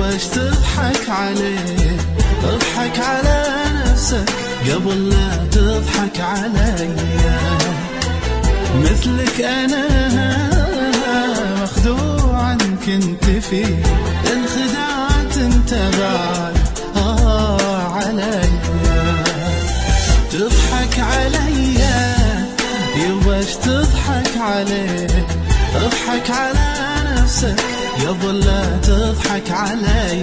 وش تضحك عليه؟ اضحك على نفسك قبل لا تضحك علي. مثلك أنا مخدوعا كنت فيه، انخدعت انت بعد علي. تضحك علي يباش تضحك عليه، اضحك على نفسك قبل لا تضحك علي.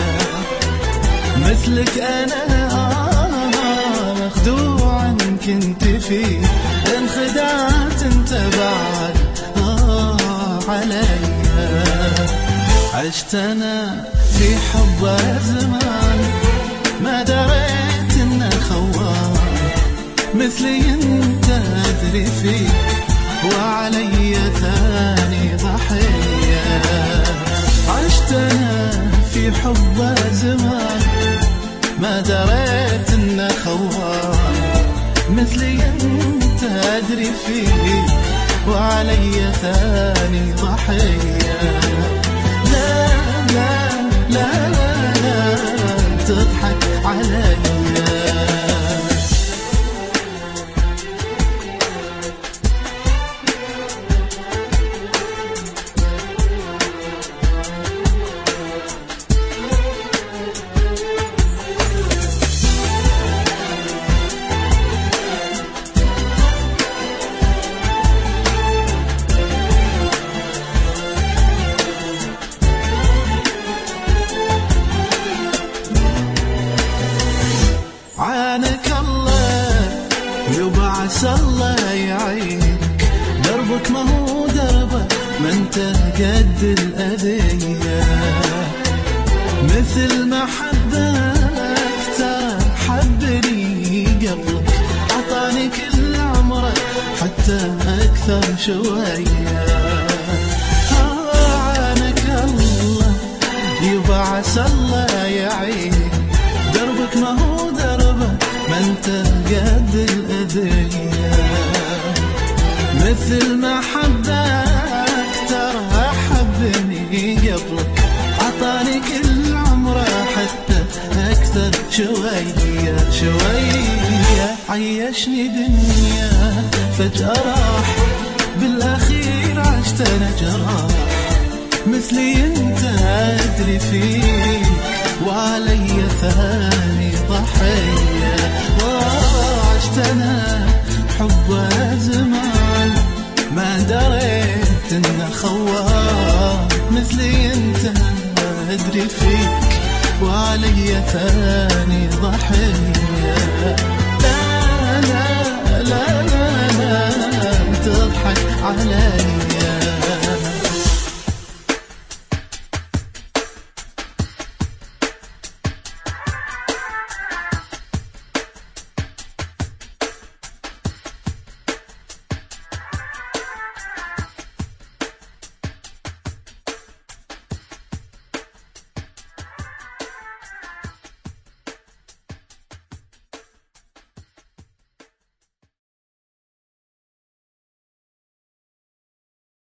مثلك أنا مخدوعا كنت فيه، انخدعت انت بعد علي. عشت أنا في حب زمان ما دريت إنه خوان، مثلي انت أدري فيه وعلي ثاني ضحية. عشت أنا في حب زمان ما دريت إنه خوان، مثلي انت أدري فيه وعلي ثاني ضحية. لا لا لا لا لا تضحك علي. عانك الله يبا عسى الله يعينك، دربك ما هو دربك ما انت قد الأذية. مثل ما حبك ترى حبني قبلك، عطاني كل عمره حتى أكثر شوية. عانك الله يبا عسى الله يعينك، دربك ما هو دربك ما انت قد الأذية. مثل ما حبك ترى حبني قبلك، عطاني كل عمره حتى أكثر شوية شوية. عيشني دنيا فجأة راح، بالأخير عشت أنا جراح. مثلي انت أدري فيك وعلي ثاني ضحية. وعشت أنا حب زمان ما دريت إنه خوان، مثلي انت أدري فيك وعلي ثاني ضحية. لا لا لا لا لا تضحك علي.